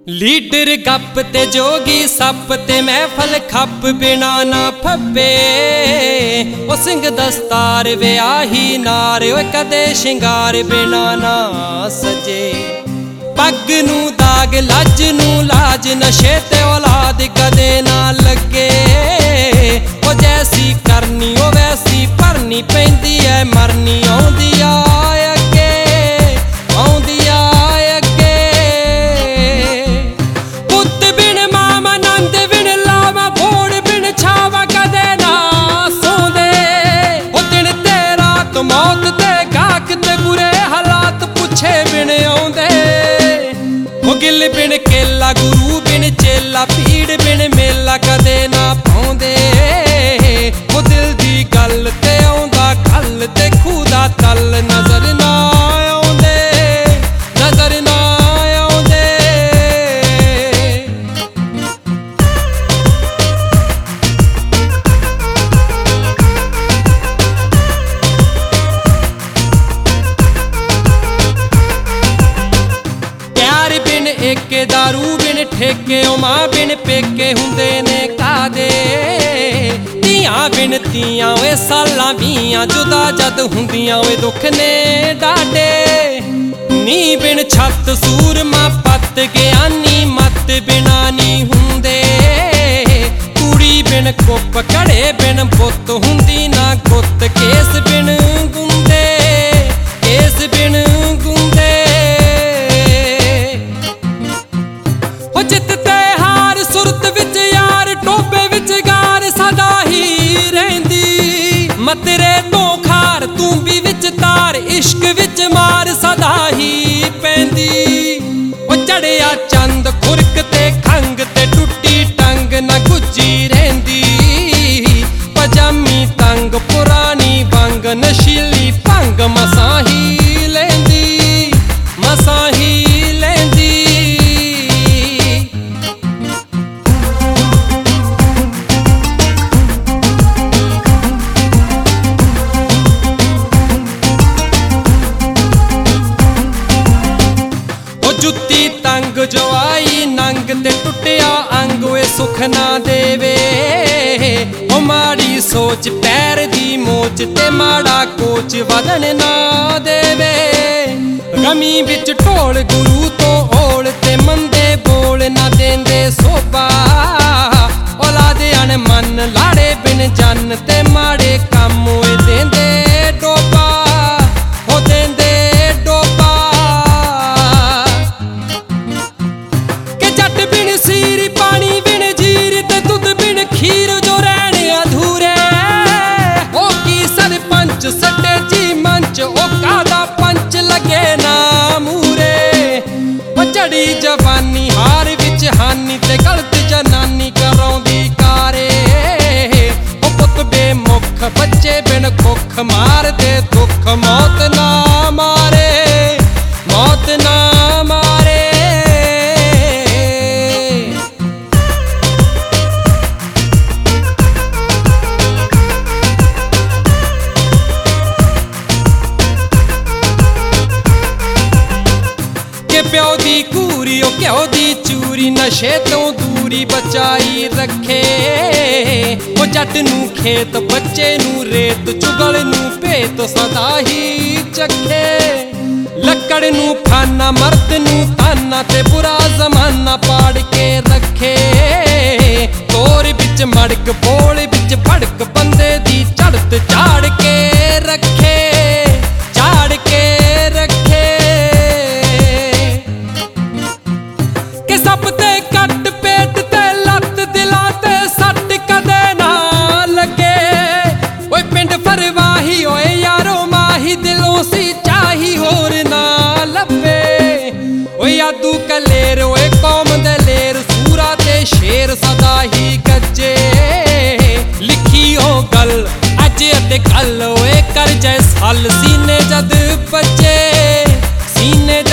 leader गप ते जोगी सप ते महफल खप बिना ना फब्बे ओ सिंह दस्तार व्याही नार ओ कदे शिंगार बिना ना सजे पग नू दाग लज नू लाज नशे ते औलाद कदे ना लगे ओ जैसी करनी ओ वैसी भरनी पैंदी है मरनी आउंदी आ अगे आउंदी आ मौत ते गाक ते बुरे हालात पुछे बिन आउंदे ओ गिल बिन केला गुरु बिन चेला पीड़ बिन मेला कदे ना पाउंदे ओ दिल दी गल ते आउंदा गल ते खुदा तल नजर ना आउंदे नजर ना आउंदे एके दारू बिन ठेके ओ मां बिन पेके हुंदे ने कादे तियां बिन तियां ओए सालां बीआं जुदा जद हुंदियां ओए दुख ने डाडे नी बिन छत सूरमा पत ज्ञानी मत बिना नी हुंदे कुड़ी बिन कुप कड़े बिन पुत हुंदी ना गुत केस बिन गुंदे केस बिन गुंदे जितते हार सुरत विच यार टोबे विच गार सदा ही रहिंदी मतरे तो खार तू भी विच तार इश्क विच मार सदा ही पैंदी ओ चढ़िया चंद खुरक ते खंग ते टुटी टंग न गुज्जी रहिंदी पजामी तंग पुरानी वंग नशीली भंग मसां ही लैंदी मसां ही लैंदी जुत्ती तंग जो आई नंग ते टुटिया अंग वे सुख ना देवे ओ माड़ी सोच पैर दी मोच ते माड़ा कोच वदन ना देवे गमी बिच ढोल गुरु तो ओल ते मंदे बोल ना देंदे सोबा औलाद अन मन लाड़े बिन जन ते माड़े कम ओए देंदे डोबा हो देंदे डोबा सीरी पानी बिन जीर ते दुध बिन खीर जो रहने अधूरे ओ की सरपंच सटे जी मंच ओ कादा पंच लगे ना मूरे ओ चढ़ी जवानी हार विच हानी ते गलत जनानी करौंदी कारे ओ पुत बेमुख बच्चे बिन कुख मार दे दुख मौत ना मारे मौत ना मारे प्यो दी कूरी ओ क्यों दी चूरी नशे तो दूरी बचाई रखे ओ जट नू खेत बच्चे नू रेत चुगल नू भेत सदा ही चखे लकड़ नू फाना मर्द नू ताना ते बुरा जमाना पाड़ के रखे तोर बिच मड़क बोल बिच भड़क बंदे दी चढ़त चाड़ के रखे चाड़ के रखे सप ते कट पेट ते लत दिला ते सट कदे ना लगे ओए पिंड फरवाही ओए यारो माही दिलों सी चाही होर ना लभे ओए यादू कलेर ओए कौम दे लेर सूरा ते शेर सदा ही गजे लिखी हो गल अज अते कल ओए कर जै साल सीने जद बचे सीने